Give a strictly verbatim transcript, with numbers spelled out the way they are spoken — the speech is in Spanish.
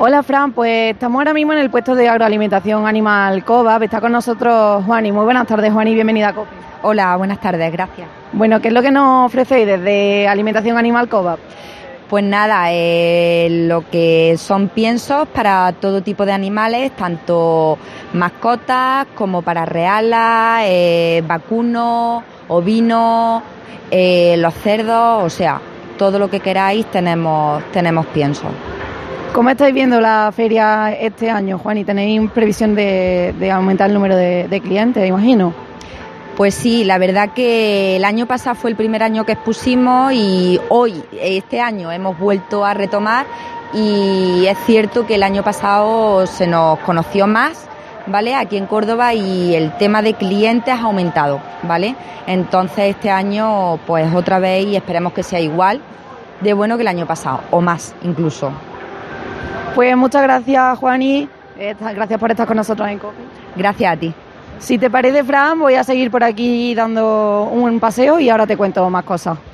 Hola Fran, pues estamos ahora mismo en el puesto de agroalimentación Animal Cova. Está con nosotros Juani. Muy buenas tardes, Juani, bienvenida a COPE. Hola, buenas tardes, gracias. Bueno, ¿qué es lo que nos ofrecéis desde Alimentación Animal Cova? Pues nada, eh, lo que son piensos para todo tipo de animales, tanto mascotas como para realas, eh, vacunos, ovinos, eh, los cerdos, o sea, todo lo que queráis tenemos, tenemos piensos. ¿Cómo estáis viendo la feria este año, Juan? ¿Y tenéis previsión de, de aumentar el número de, de clientes, imagino? Pues sí, la verdad que el año pasado fue el primer año que expusimos y hoy, este año, hemos vuelto a retomar y es cierto que el año pasado se nos conoció más, ¿vale?, aquí en Córdoba, y el tema de clientes ha aumentado, ¿vale? Entonces este año, pues otra vez, y esperemos que sea igual de bueno que el año pasado, o más incluso. Pues muchas gracias, Juani. Gracias por estar con nosotros en COPE. Gracias a ti. Si te parece, Fran, voy a seguir por aquí dando un paseo y ahora te cuento más cosas.